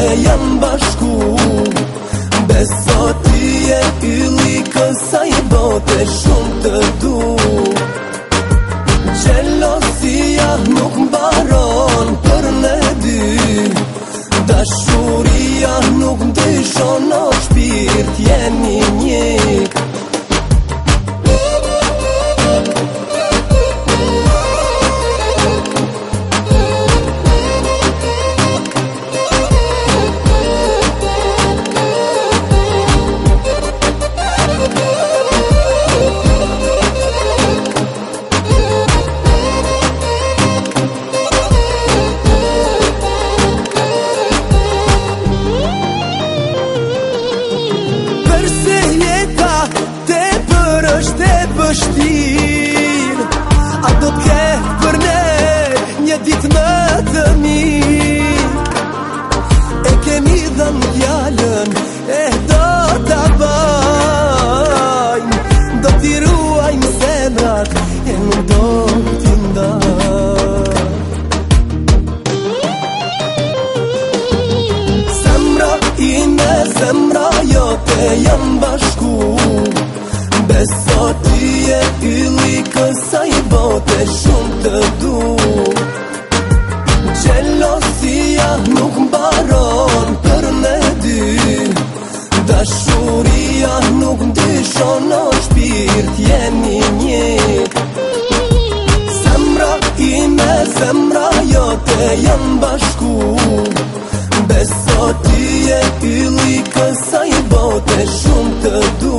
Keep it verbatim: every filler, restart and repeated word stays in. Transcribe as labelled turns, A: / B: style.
A: janë bashku. Beso ti e ylli kësaj bote, shumë të du. Gjelosia nuk mbaron për ne dy, dashuria nuk ndryshon o shpirt, jeni njëk. A do t'ke për ne një dit më të mirë, e kemi dhënë fjallën, e do t'a bajmë, do t'i ruajmë zemrat, e nuk do t'i ndajmë. Zemra ime, zemra jote janë bashku. Beso ti e ylli kësaj bote, shumë të du. Gjelosia nuk mbaron për ne dy, dashuria nuk ndryshon o shpirt, jeni njëk. Zemra ime, zemra jote janë bashku. Beso ti e ylli kësaj bote, shumë të du.